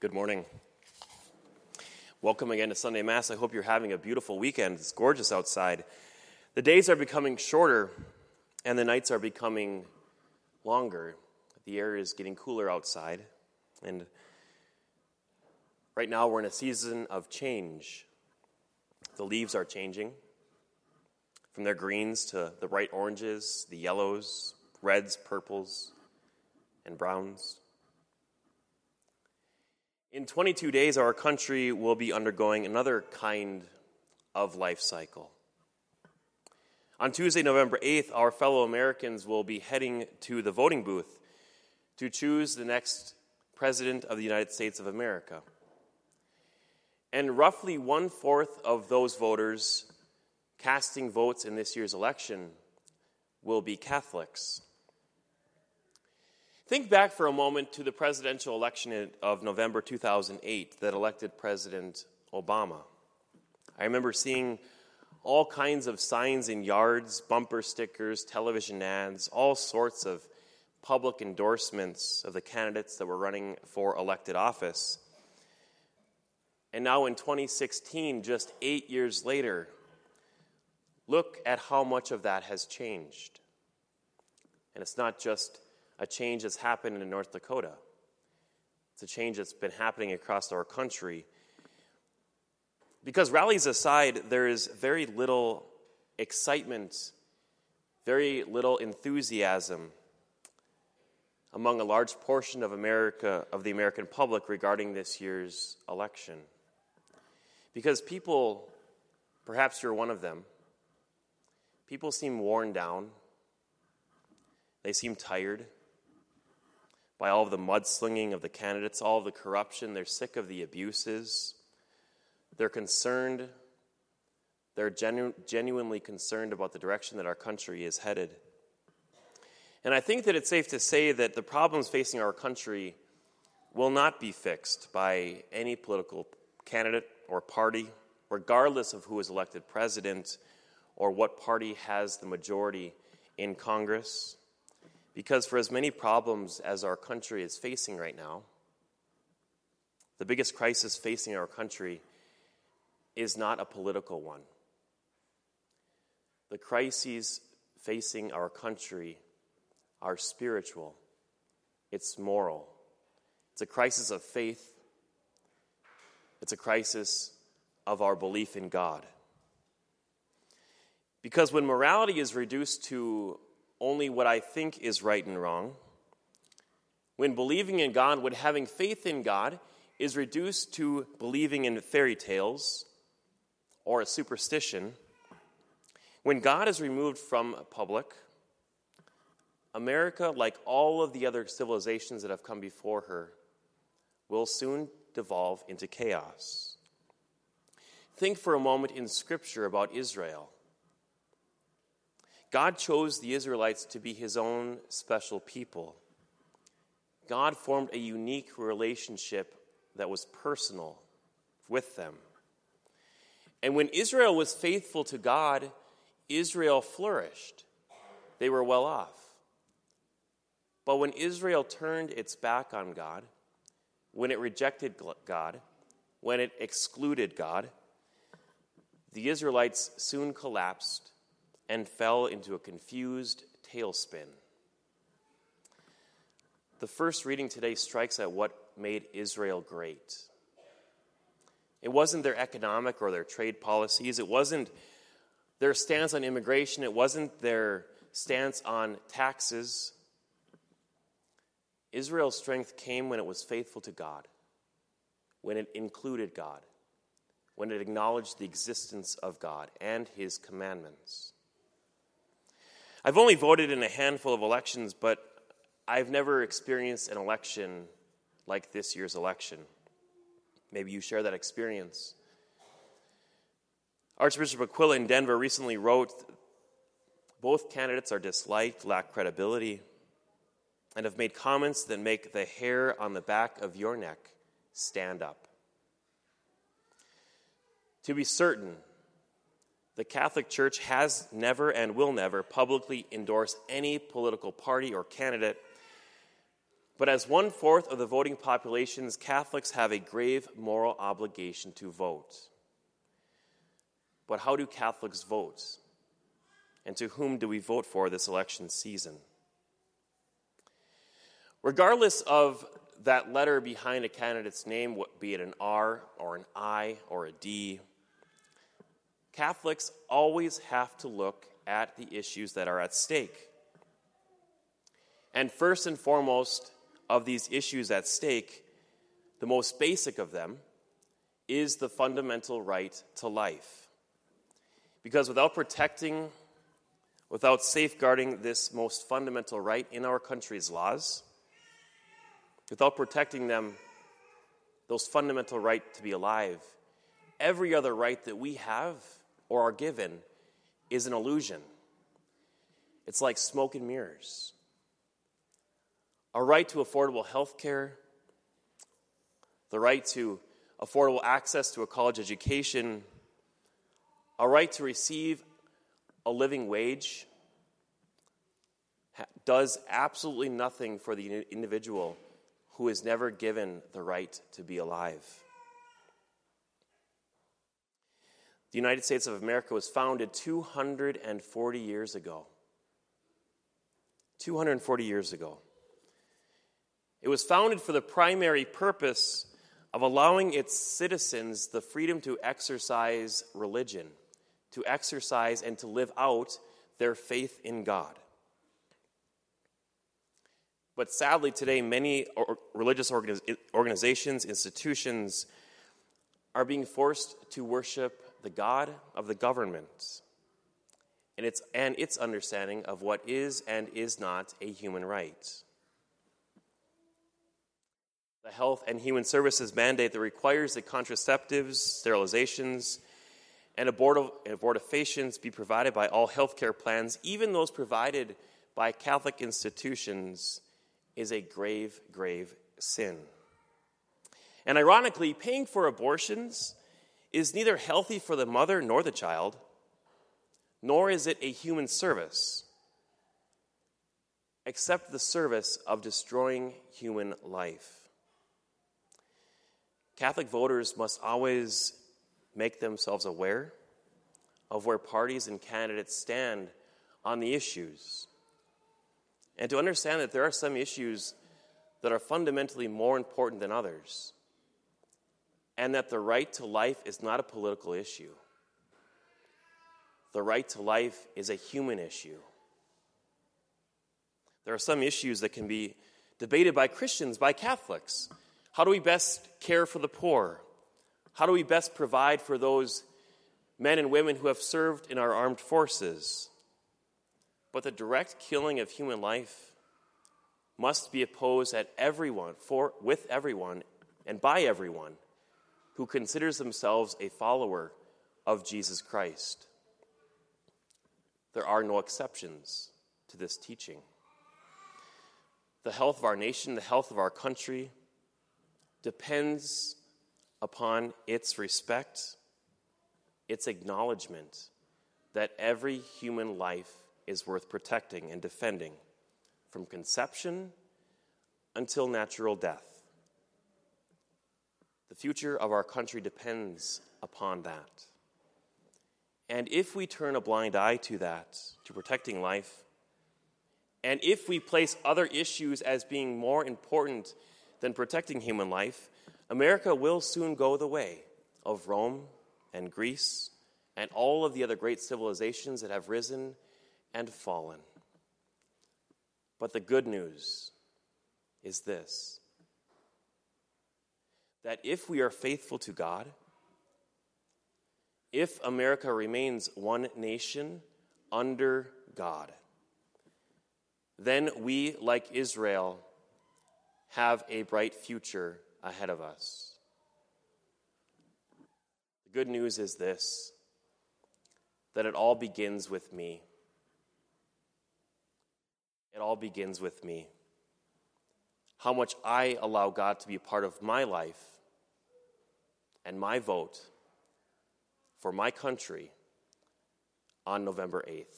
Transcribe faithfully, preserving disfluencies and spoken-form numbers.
Good morning. Welcome again to Sunday Mass. I hope you're having a beautiful weekend. It's gorgeous outside. The days are becoming shorter and the nights are becoming longer. The air is getting cooler outside. And right now we're in a season of change. The leaves are changing from their greens to the bright oranges, the yellows, reds, purples, and browns. In twenty-two days, our country will be undergoing another kind of life cycle. On Tuesday, November eighth, our fellow Americans will be heading to the voting booth to choose the next President of the United States of America. And roughly one-fourth of those voters casting votes in this year's election will be Catholics. Think back for a moment to the presidential election of November two thousand eight that elected President Obama. I remember seeing all kinds of signs in yards, bumper stickers, television ads, all sorts of public endorsements of the candidates that were running for elected office. And now in twenty sixteen, just eight years later, look at how much of that has changed. And it's not just a change that's happened in North Dakota. It's a change that's been happening across our country. Because rallies aside, there is very little excitement, very little enthusiasm among a large portion of America, of the American public regarding this year's election. Because people, perhaps you're one of them, people seem worn down. They seem tired by all of the mudslinging of the candidates, all of the corruption. They're sick of the abuses. They're concerned. They're genu- genuinely concerned about the direction that our country is headed. And I think that it's safe to say that the problems facing our country will not be fixed by any political candidate or party, regardless of who is elected president or what party has the majority in Congress. Because for as many problems as our country is facing right now, the biggest crisis facing our country is not a political one. The crises facing our country are spiritual. It's moral. It's a crisis of faith. It's a crisis of our belief in God. Because when morality is reduced to only what I think is right and wrong, when believing in God, when having faith in God is reduced to believing in fairy tales or a superstition, when God is removed from public, America, like all of the other civilizations that have come before her, will soon devolve into chaos. Think for a moment in Scripture about Israel. God chose the Israelites to be his own special people. God formed a unique relationship that was personal with them. And when Israel was faithful to God, Israel flourished. They were well off. But when Israel turned its back on God, when it rejected God, when it excluded God, the Israelites soon collapsed and fell into a confused tailspin. The first reading today strikes at what made Israel great. It wasn't their economic or their trade policies. It wasn't their stance on immigration. It wasn't their stance on taxes. Israel's strength came when it was faithful to God, when it included God, when it acknowledged the existence of God and his commandments. I've only voted in a handful of elections, but I've never experienced an election like this year's election. Maybe you share that experience. Archbishop Aquila in Denver recently wrote, "Both candidates are disliked, lack credibility, and have made comments that make the hair on the back of your neck stand up." To be certain, the Catholic Church has never and will never publicly endorse any political party or candidate, But as one-fourth of the voting populations, Catholics have a grave moral obligation to vote. But how do Catholics vote? And to whom do we vote for this election season? Regardless of that letter behind a candidate's name, be it an R or an I or a D, Catholics always have to look at the issues that are at stake. And first and foremost of these issues at stake, the most basic of them, is the fundamental right to life. Because without protecting, without safeguarding this most fundamental right in our country's laws, without protecting them, those fundamental right to be alive, every other right that we have or are given is an illusion. It's like smoke and mirrors. A right to affordable health care, the right to affordable access to a college education, a right to receive a living wage, does absolutely nothing for the individual who is never given the right to be alive. The United States of America was founded two hundred forty years ago. two hundred forty years ago. It was founded for the primary purpose of allowing its citizens the freedom to exercise religion, to exercise and to live out their faith in God. But sadly, today, many religious organizations, institutions, are being forced to worship the God of the government and its, and its understanding of what is and is not a human right. The Health and Human Services mandate that requires that contraceptives, sterilizations, and abortifacients be provided by all healthcare plans, even those provided by Catholic institutions, is a grave, grave sin. And ironically, paying for abortions is neither healthy for the mother nor the child, nor is it a human service, except the service of destroying human life. Catholic voters must always make themselves aware of where parties and candidates stand on the issues, and to understand that there are some issues that are fundamentally more important than others, and that the right to life is not a political issue. The right to life is a human issue. There are some issues that can be debated by Christians, by Catholics. How do we best care for the poor? How do we best provide for those men and women who have served in our armed forces? But the direct killing of human life must be opposed at everyone, for, with everyone, and by everyone who considers themselves a follower of Jesus Christ. There are no exceptions to this teaching. The health of our nation, the health of our country, depends upon its respect, its acknowledgement that every human life is worth protecting and defending from conception until natural death. The future of our country depends upon that. And if we turn a blind eye to that, to protecting life, and if we place other issues as being more important than protecting human life, America will soon go the way of Rome and Greece and all of the other great civilizations that have risen and fallen. But the good news is this, that if we are faithful to God, if America remains one nation under God, then we, like Israel, have a bright future ahead of us. The good news is this, that it all begins with me. It all begins with me. How much I allow God to be a part of my life and my vote for my country on November eighth.